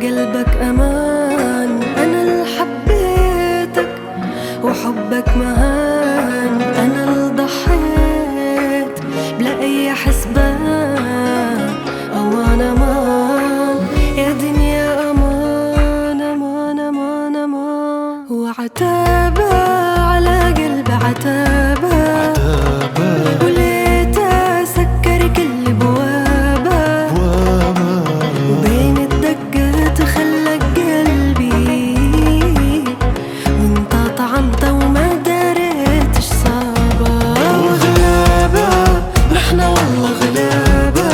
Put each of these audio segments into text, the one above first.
قلبك أمان. أنا اللي حبيتك وحبك مهان، أنا اللي ضحيت بلا أي حسبان. أمان أمان يا دنيا، أمان أمان أمان أمان. وعتابة على قلبي عتابة، وليت أسكر كل بوابة، وبين الدقات خلق قلبي، وانت طعنت وما دريتش صابة. وغلابة نحنا والله غلابة،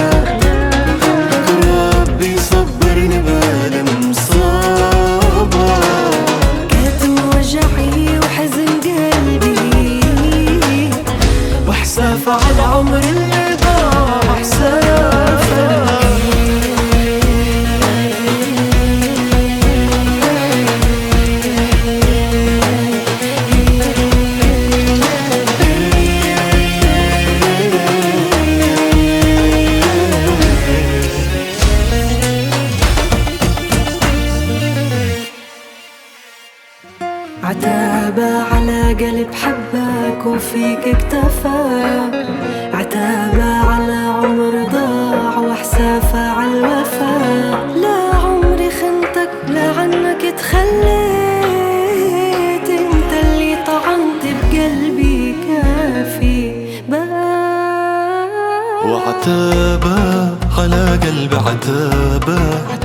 ربي صبرني بالمصابة. كاتم وجعي وحزن قلبي، وحساف على عمر اللي ضاع حسافك. عتابة على قلب حبك وفيك اكتفى، عتابة على عمر ضاع وحسافة على الوفا. لا عمري خنتك لا عنك تخليت، انت اللي طعنت بقلبي كافي بقى. وعتابة على قلبي عتابة،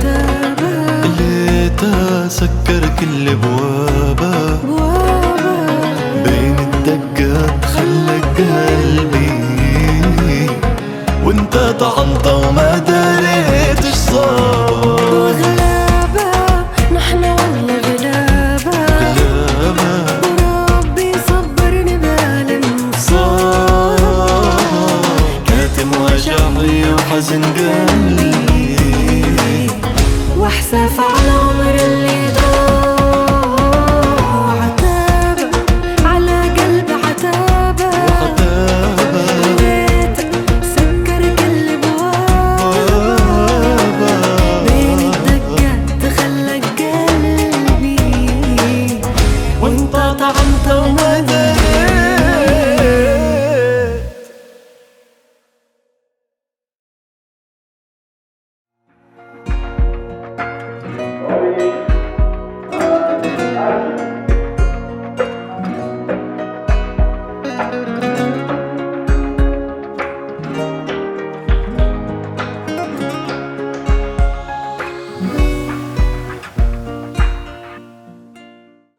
اللي تسكر كل بوابة، بين الدقات خلق قلبي، وانت طعنت وما دريتش صار. وغلابة نحنا والله غلابة، وربي صبرني بالمصاب. كاتم وجعي وحزن قلبي، واحساف على عمر اللي ضاع. عتابة على قلبي عتابة، وليت سكر كل بوابة، بين الدقات خلق قلبي، وانت طعنت وما دريت.